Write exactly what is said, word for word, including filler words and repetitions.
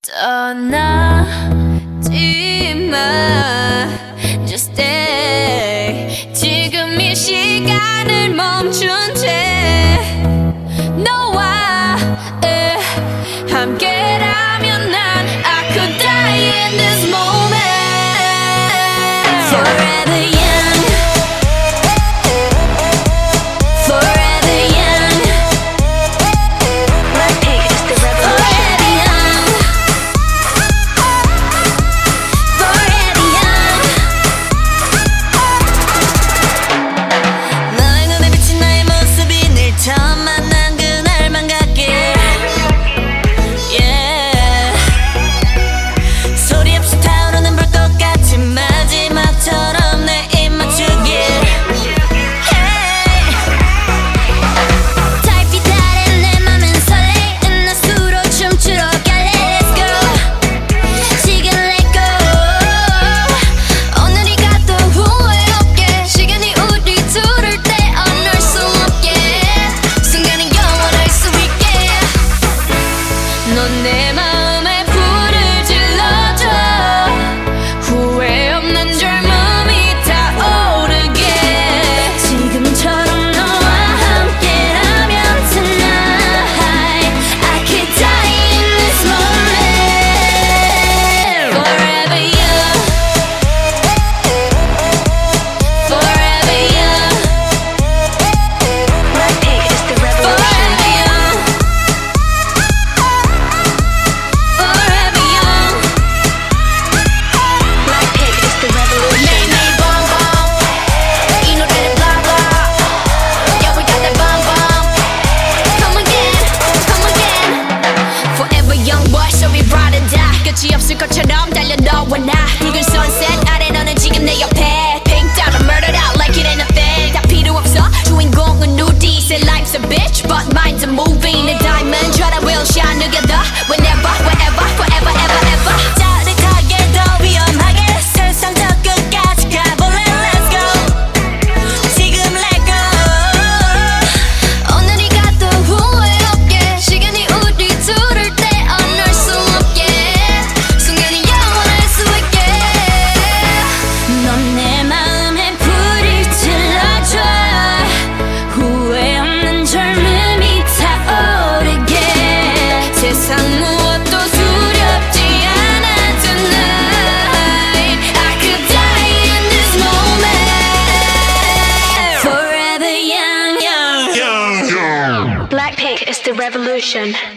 떠나지 마 Just stay 지금 이 시간을 멈춘 채 너와 에, 함께라면 난 I could die in this moment Forever young Forever young Blackpink is the revolution Forever young 너의 눈에 비친 나의 모습이 늘 처음 만난 그날만 같게 Yeah 소리 없이 타오르는 불꽃 같은 마지막처럼 내 입 맞추길 Hey 달빛 아래 내 맘은 설레는 낮수로 춤추러 갈래 Let's go 지금 let go 오늘이 가도 후회 없게 시간이 우리 둘을 떼어놓을 수 없게 순간은 영원할 수 있게 넌 내 마음에 불을 질러줘 후회 없는 젊음이 타오르게 지금처럼 너와 함께라면 tonight I could die in this moment Forever young Forever young Blackpink is the revolution Forever young Forever young Blackpink is the revolution 매일매일 bonbon 이 노래는 blah blah Yeah we got that bonbon Come again Come again Forever young boy so we ride or die 끝이 없을 것처럼 달려 너와 나 붉은 sunset 아래 너는 지금 내 옆에 Pink dot murdered out like it ain't a thing 다 필요 없어 주인공은 우리 Say life's a bitch but mine's a movie 내 diamond try will shine together Whenever wherever forever ever ever 짜릿하게 더 위험하게 세상 저 끝까지 가볼래 Let's go 지금 let go 오늘이 가도 후회 없게 시간이 우리 둘을 떼어놓을 수 없게 순간이 영원할 수 있게 넌 내 마음에 불을 질러줘 후회 없는 젊음이 타오르게 세상 무엇도 두렵지 않아 tonight I could die in this moment Forever young Young, young. Blackpink is the revolution